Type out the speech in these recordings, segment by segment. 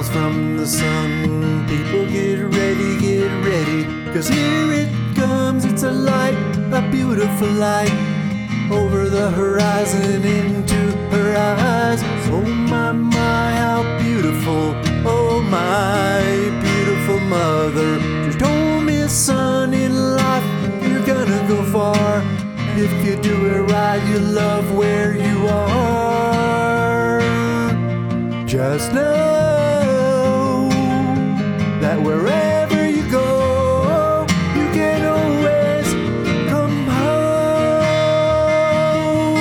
miles from the sun. People get ready, 'cause here it comes. It's a light, a beautiful light, over the horizon into her eyes. Oh my, how beautiful, oh my beautiful mother. Just told me, son, in life you're gonna go far. If you do it right, you love where you are. Just know that wherever you go, you can always come home.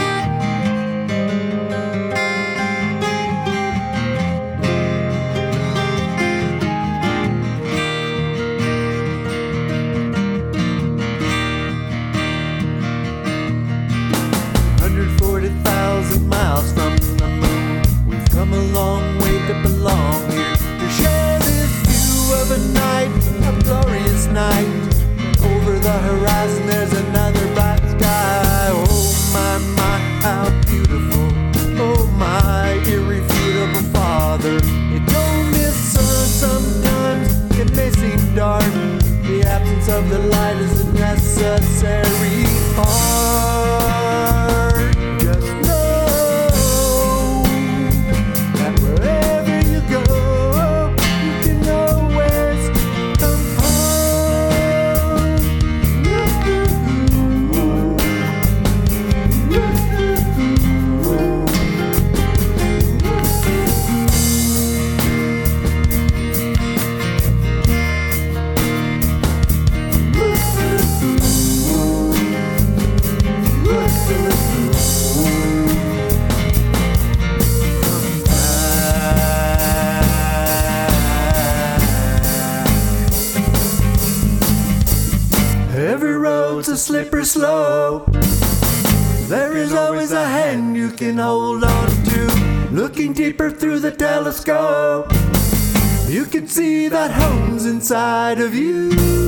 140,000 miles from the moon, we've come a long way to belong here, to share this view of a night, a glorious night. Over the horizon there's another bright sky. Oh my, how beautiful, oh my irrefutable father. He told me, son, sometimes it may seem dark. The absence of the light is a necessary part. Just know that wherever you go, you can always come home. Every road's a slippery slope. There is always a hand you can hold on to. Looking deeper through the telescope, you can see that home's inside of you.